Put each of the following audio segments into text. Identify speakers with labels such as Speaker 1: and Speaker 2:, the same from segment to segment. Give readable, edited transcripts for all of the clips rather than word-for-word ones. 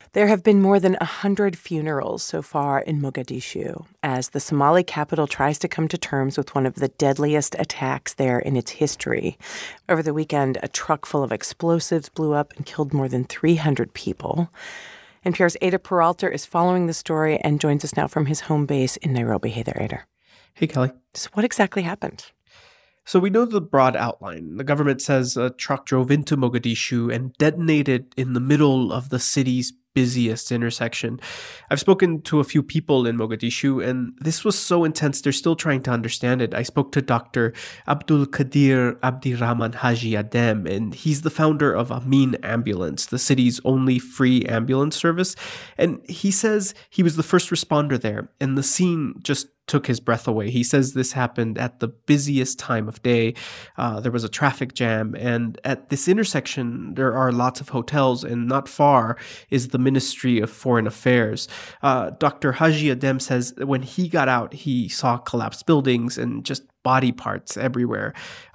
Speaker 1: There have been more than 100 funerals so far in Mogadishu as the Somali capital tries to come to terms with one of the deadliest attacks there in its history. Over the weekend, a truck full of explosives blew up and killed more than 300 people. NPR's Ada Peralta is following the story and joins us now from his home base in Nairobi. Hey there, Ada.
Speaker 2: Hey, Kelly.
Speaker 1: So what exactly happened?
Speaker 2: So we know the broad outline. The government says a truck drove into Mogadishu and detonated in the middle of the city's busiest intersection. I've spoken to a few people in Mogadishu, and this was so intense, they're still trying to understand it. I spoke to Dr. Abdul Qadir Abdirahman Haji Adem, and he's the founder of Amin Ambulance, the city's only free ambulance service. And he says he was the first responder there, and the scene just took his breath away. He says this happened at the busiest time of day. There was a traffic jam, and at this intersection, there are lots of hotels, and not far is the Ministry of Foreign Affairs. Dr. Haji Adem says when he got out, he saw collapsed buildings and just body parts everywhere.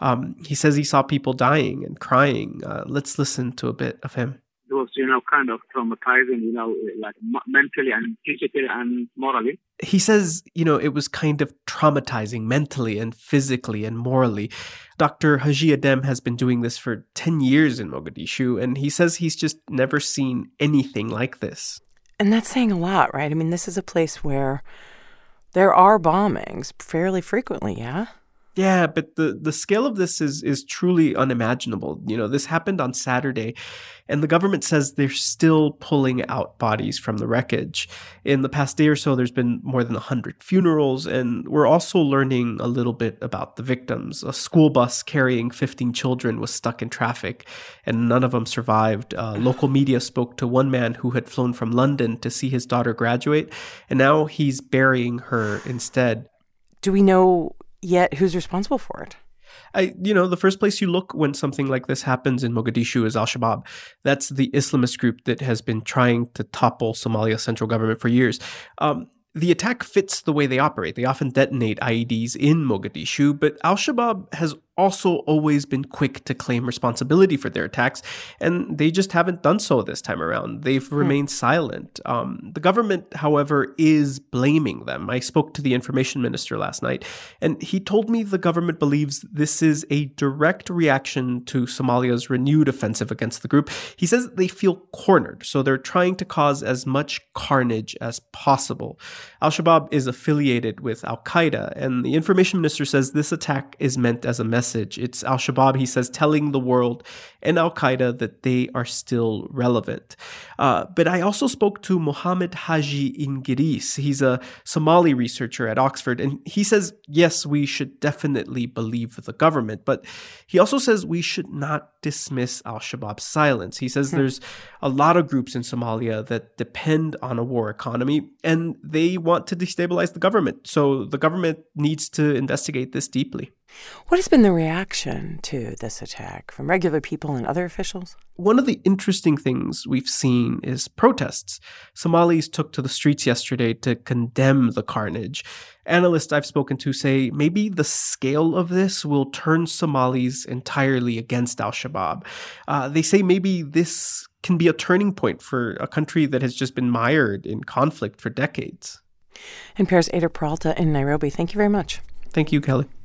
Speaker 2: He says he saw people dying and crying. Let's listen to a bit of him.
Speaker 3: It was, kind of traumatizing, like mentally and physically and morally.
Speaker 2: He says, it was kind of traumatizing mentally and physically and morally. Dr. Haji Adem has been doing this for 10 years in Mogadishu, and he says he's just never seen anything like this.
Speaker 1: And that's saying a lot, right? I mean, this is a place where there are bombings fairly frequently, yeah?
Speaker 2: Yeah, but the scale of this is truly unimaginable. This happened on Saturday, and the government says they're still pulling out bodies from the wreckage. In the past day or so, there's been more than 100 funerals, and we're also learning a little bit about the victims. A school bus carrying 15 children was stuck in traffic, and none of them survived. Local media spoke to one man who had flown from London to see his daughter graduate, and now he's burying her instead.
Speaker 1: Do we know yet who's responsible for it?
Speaker 2: The first place you look when something like this happens in Mogadishu is Al-Shabaab. That's the Islamist group that has been trying to topple Somalia's central government for years. The attack fits the way they operate. They often detonate IEDs in Mogadishu, but Al-Shabaab has also always been quick to claim responsibility for their attacks, and they just haven't done so this time around. They've remained silent. The government, however, is blaming them. I spoke to the information minister last night, and he told me the government believes this is a direct reaction to Somalia's renewed offensive against the group. He says they feel cornered, so they're trying to cause as much carnage as possible. Al-Shabaab is affiliated with Al-Qaeda, and the information minister says this attack is meant as a message. It's Al-Shabaab, he says, telling the world and Al-Qaeda that they are still relevant. But I also spoke to Mohammed Haji Ingiris. He's a Somali researcher at Oxford, and he says, yes, we should definitely believe the government, but he also says we should not dismiss Al-Shabaab's silence. He says there's a lot of groups in Somalia that depend on a war economy, and they want to destabilize the government. So the government needs to investigate this deeply.
Speaker 1: What has been the reaction to this attack from regular people and other officials?
Speaker 2: One of the interesting things we've seen is protests. Somalis took to the streets yesterday to condemn the carnage. Analysts I've spoken to say maybe the scale of this will turn Somalis entirely against Al-Shabaab. They say maybe this can be a turning point for a country that has just been mired in conflict for decades.
Speaker 1: NPR's Ada Peralta in Nairobi. Thank you very much.
Speaker 2: Thank you, Kelly.